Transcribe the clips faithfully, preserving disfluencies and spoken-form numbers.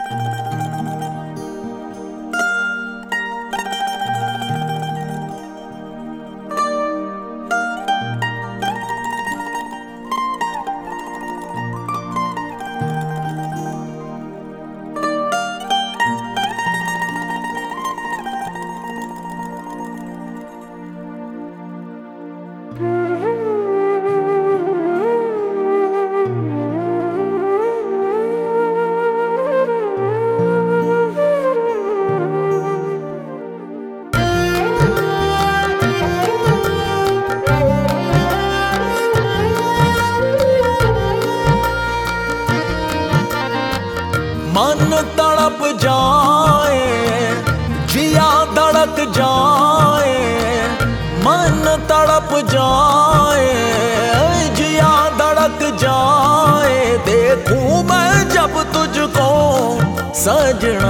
मन तड़प जाए, जिया धड़क जाए, मन तड़प जाए, जिया धड़क जाए, देखूं मैं जब तुझको सजना,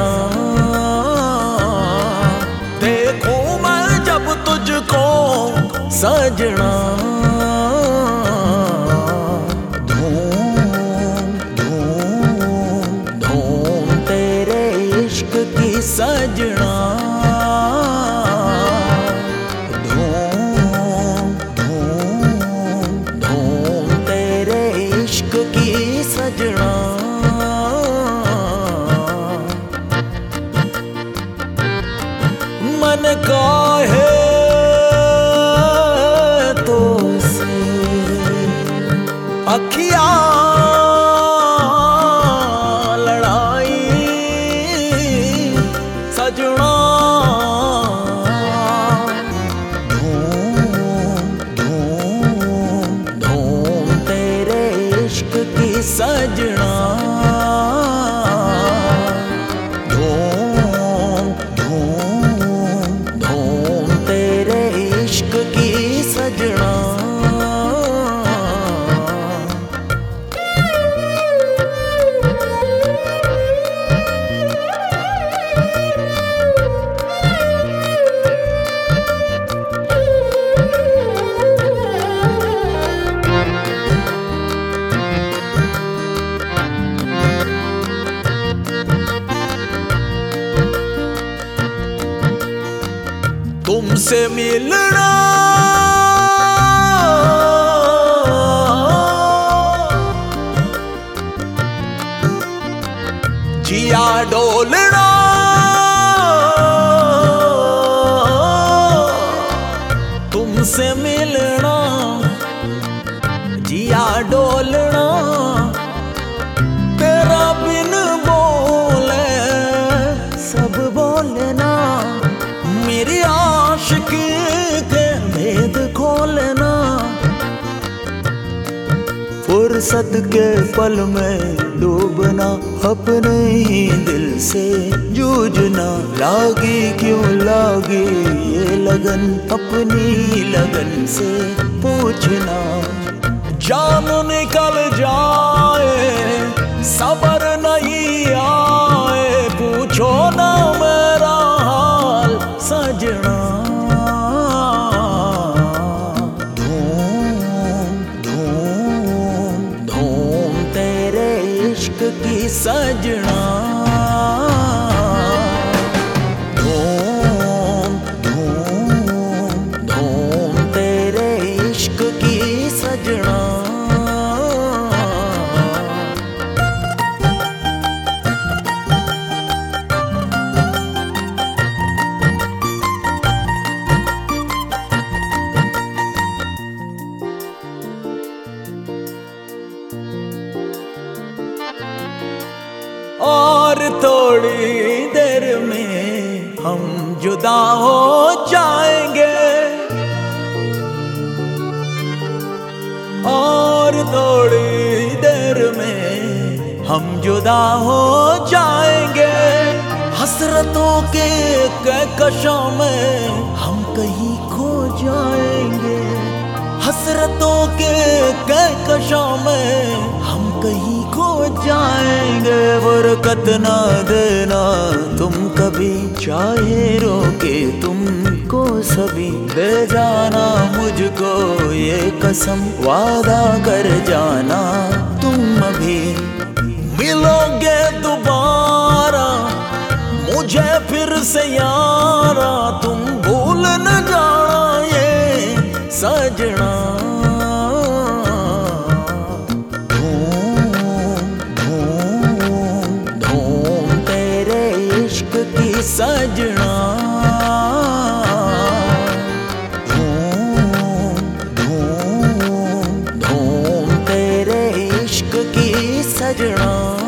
देखूं मैं जब तुझको सजना। सजना धूम धूम धूम तेरे इश्क की सजना। मन काहे तो से अखियां सजना। धूम धूम धूम तेरे इश्क की सजना। धूम धूम धूम तेरे इश्क की सजना। तुमसे मिलना जिया डोलना, तुमसे मिलना जिया डोलना, तेरा बिन बोले सब बोलना, मेरी आशिकी के भेद खोलना। फुर्सत के पल में डूबना, अपने ही दिल से जूझना, लागी क्यों लागी ये लगन, अपनी लगन से पूछना। जान निकल जाए सबर नहीं आए, पूछो ना मेरा हाल सजना। धूम धूम धूम तेरे इश्क की सजना। धूम धूम धूम तेरे इश्क की सजना। और थोड़ी देर में हम जुदा हो जाएंगे, और थोड़ी देर में हम जुदा हो जाएंगे। हसरतों के कहकशों में हम कहीं खो जाएंगे, हसरतों के कहकशों में हम कहीं खो जाएंगे। बरकत ना देना तुम कभी, चाहे रोके तुमको सभी, दे जाना मुझको ये कसम, वादा कर जाना तुम अभी। मिलोगे दोबारा से यारा तुम भूल न जाना ये सजना। धूम धूम धूम तेरे इश्क की सजना। धूम धूम धूम तेरे इश्क की सजना।